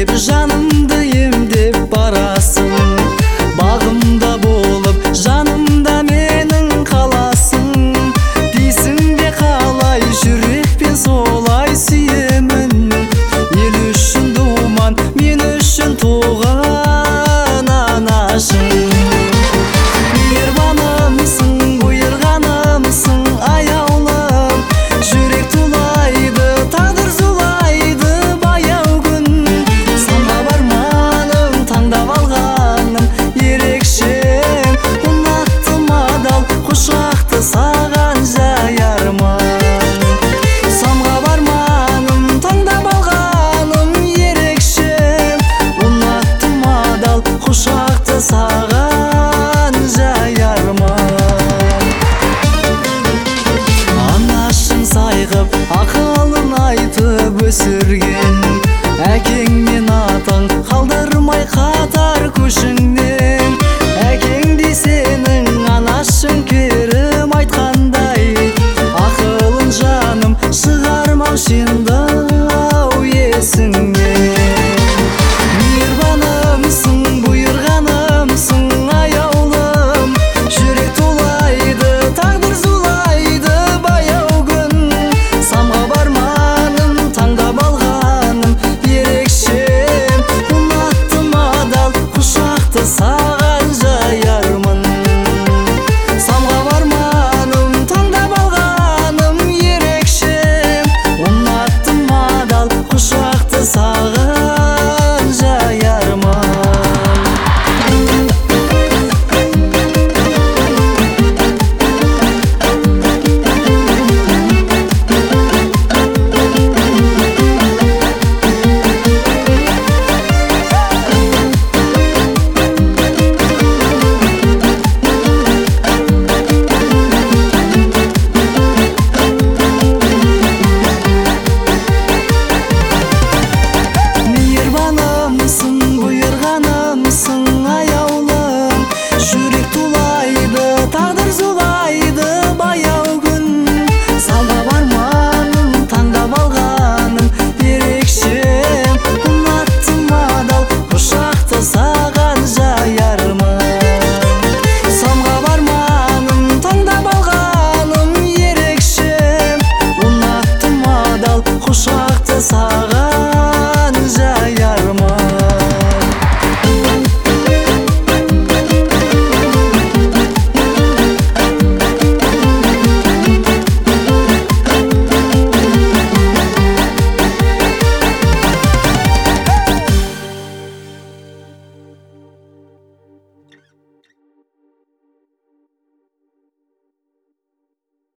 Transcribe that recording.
деп жанымды емдеп барасың. Бағымда болып жанымда менің қаласың. Дейсің бе қалай жүрекпен солай сүйемін. Ел үшін думан, мен үшін туған анашым. Мейірбанымсың, бұйырғанымсың аяулым. Жүрек тулайды, тағдыр зулайды баяу күн. Санға барманым, таңдап алғаным ерекшем. Ұнаттым адал құшақты саған жаярмын. Самға барманым, таңдап алғаным ерекшем. Ұнаттым адал құшақты саған жаярмын. Анашың сайғып ақылын айтып өсірген. Әкең мен атаң қалдырмай қатар көшіңнен. Әкеңдей сенің анашың керім айтқандай. Ақылын жаным шығармау шындау есіңнен. Мейірбанымсың, бұйырғанымсың аяулым. Жүрек тулайды, тағдыр зулайды баяу күн. Самға барманым, таңдап алғаным ерекшем. Ұнаттым адал құшақты саған жаярмын. Самға барманым, таңдап алғаным ерекшем. Ұнаттым адал құшақты саған жаярмын. Мейірбанымсың, бұйырғанымсың аяулым. Жүрек тулайды, тағдыр зулайды баяу күн. Самға барманым, таңдап алғаным ерекшем. Ұнаттым адал құшақты саған жаярмын. Самға барманым, таңдап алғаным ерекшем. Ұнаттым адал құшақты саған